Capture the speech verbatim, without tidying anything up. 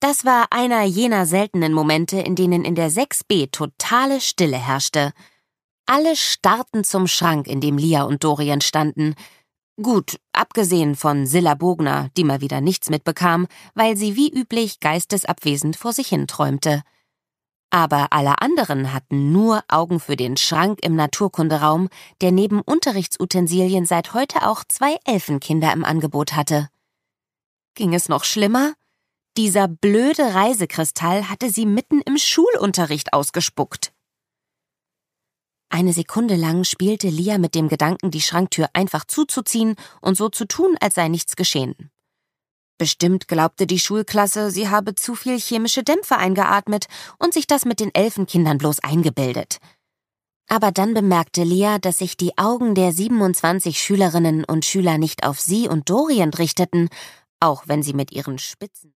Das war einer jener seltenen Momente, in denen in der sechs B totale Stille herrschte. Alle starrten zum Schrank, in dem Lia und Dorian standen. Gut, abgesehen von Silla Bogner, die mal wieder nichts mitbekam, weil sie wie üblich geistesabwesend vor sich hin träumte. Aber alle anderen hatten nur Augen für den Schrank im Naturkunderaum, der neben Unterrichtsutensilien seit heute auch zwei Elfenkinder im Angebot hatte. Ging es noch schlimmer? Dieser blöde Reisekristall hatte sie mitten im Schulunterricht ausgespuckt. Eine Sekunde lang spielte Lia mit dem Gedanken, die Schranktür einfach zuzuziehen und so zu tun, als sei nichts geschehen. Bestimmt glaubte die Schulklasse, sie habe zu viel chemische Dämpfe eingeatmet und sich das mit den Elfenkindern bloß eingebildet. Aber dann bemerkte Lia, dass sich die Augen der siebenundzwanzig Schülerinnen und Schüler nicht auf sie und Dorian richteten, auch wenn sie mit ihren Spitzen